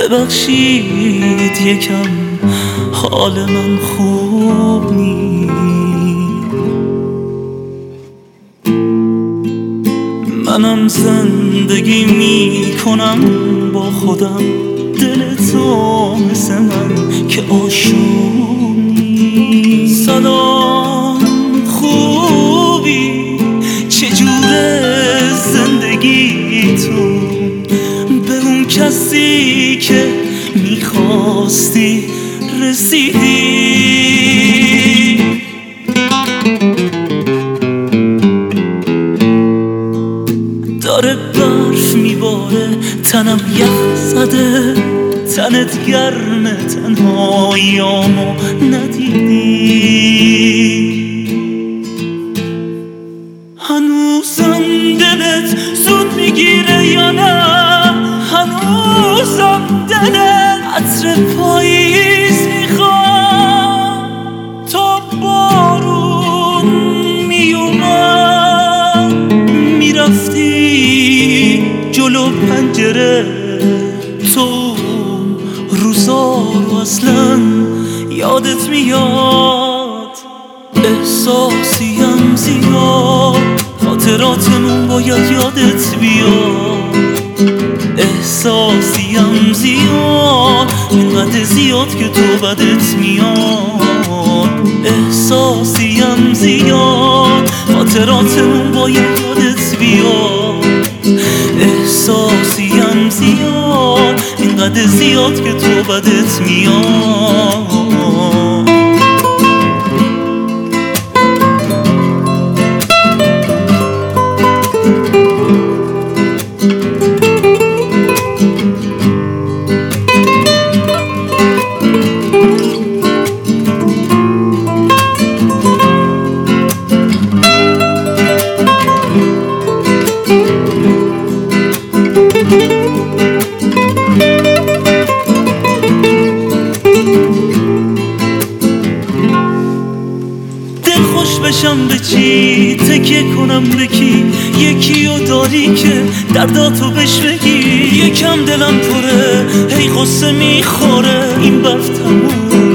ببخشید یکم حال من خوب نیست. منم زندگی میکنم با خودم، دل تو مثل من که آشوب نیست. سلام خوبی؟ چجوره زندگی تو؟ به اون کسی که میخواستی رسیدی؟ داره برف میباره، تنم یخ زده، تنت گرمه، تنهاییامو ندیدی؟ هنوزم دلت زود میگیره یا نه؟ هنوزم دلت عطر پاییز میخواد؟ تا بارون میومد میرفتی جلو پنجره، تو روزا رو اصلا یادت میاد؟ احساسیم زیاد، خاطراتمون باید یادت بیاد. احساسیم زیاد، اینقدر زیاد که تو بدت میاد. احساسیم زیاد، خاطراتمون باید یادت بیاد. احساسیم زیاد، اینقدر زیاد که تو بدت میاد. خوش بشم به چی؟ تکیه کنم به کی؟ یکی رو داری که درداتو بهش بگی؟ یکم دلم پره، هی غصه میخوره، این برف تموم